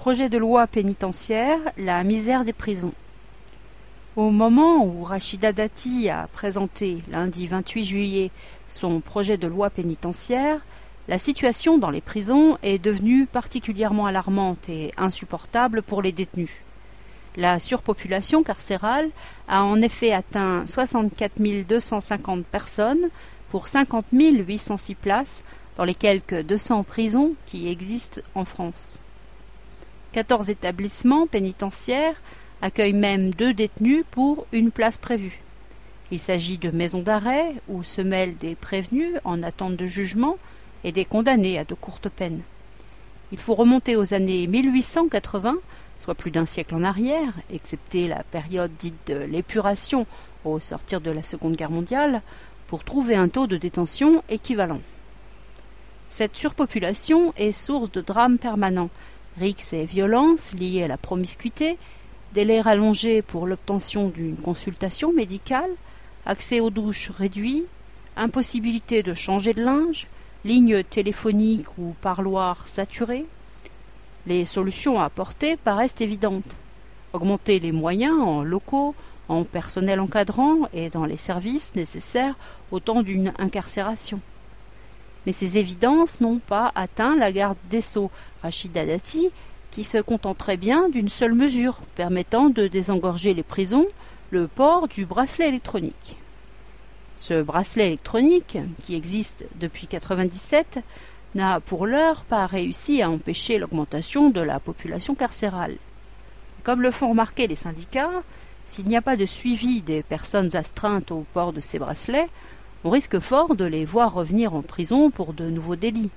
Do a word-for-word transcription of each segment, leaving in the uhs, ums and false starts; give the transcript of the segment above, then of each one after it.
Projet de loi pénitentiaire, la misère des prisons. Au moment où Rachida Dati a présenté, lundi vingt-huit juillet, son projet de loi pénitentiaire, la situation dans les prisons est devenue particulièrement alarmante et insupportable pour les détenus. La surpopulation carcérale a en effet atteint soixante-quatre mille deux cent cinquante personnes pour cinquante mille huit cent six places dans les quelques deux cents prisons qui existent en France. quatorze établissements pénitentiaires accueillent même deux détenus pour une place prévue. Il s'agit de maisons d'arrêt où se mêlent des prévenus en attente de jugement et des condamnés à de courtes peines. Il faut remonter aux années mille huit cent quatre-vingts, soit plus d'un siècle en arrière, excepté la période dite de l'épuration au sortir de la Seconde Guerre mondiale, pour trouver un taux de détention équivalent. Cette surpopulation est source de drames permanents, rixes et violences liées à la promiscuité, délais rallongés pour l'obtention d'une consultation médicale, accès aux douches réduit, impossibilité de changer de linge, lignes téléphoniques ou parloirs saturés. Les solutions à apporter paraissent évidentes. Augmenter les moyens en locaux, en personnel encadrant et dans les services nécessaires au temps d'une incarcération. Mais ces évidences n'ont pas atteint la garde des Sceaux, Rachida Dati, qui se contenterait bien d'une seule mesure permettant de désengorger les prisons, le port du bracelet électronique. Ce bracelet électronique, qui existe depuis mille neuf cent quatre-vingt-dix-sept, n'a pour l'heure pas réussi à empêcher l'augmentation de la population carcérale. Comme le font remarquer les syndicats, s'il n'y a pas de suivi des personnes astreintes au port de ces bracelets, on risque fort de les voir revenir en prison pour de nouveaux délits.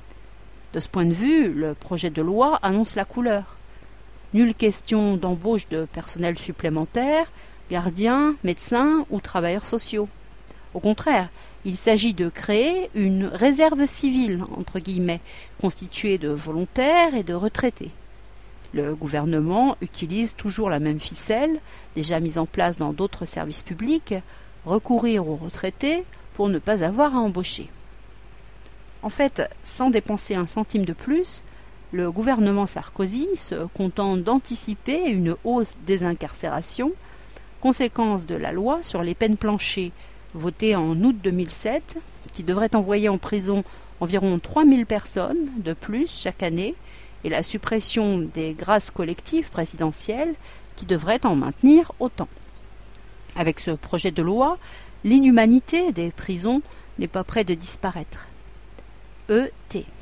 De ce point de vue, le projet de loi annonce la couleur. Nulle question d'embauche de personnel supplémentaire, gardiens, médecins ou travailleurs sociaux. Au contraire, il s'agit de créer une réserve civile, entre guillemets, constituée de volontaires et de retraités. Le gouvernement utilise toujours la même ficelle, déjà mise en place dans d'autres services publics, recourir aux retraités pour ne pas avoir à embaucher. En fait, sans dépenser un centime de plus, le gouvernement Sarkozy se contente d'anticiper une hausse des incarcérations, conséquence de la loi sur les peines planchers, votée en août deux mille sept, qui devrait envoyer en prison environ trois mille personnes de plus chaque année, et la suppression des grâces collectives présidentielles, qui devrait en maintenir autant. Avec ce projet de loi, l'inhumanité des prisons n'est pas près de disparaître. E T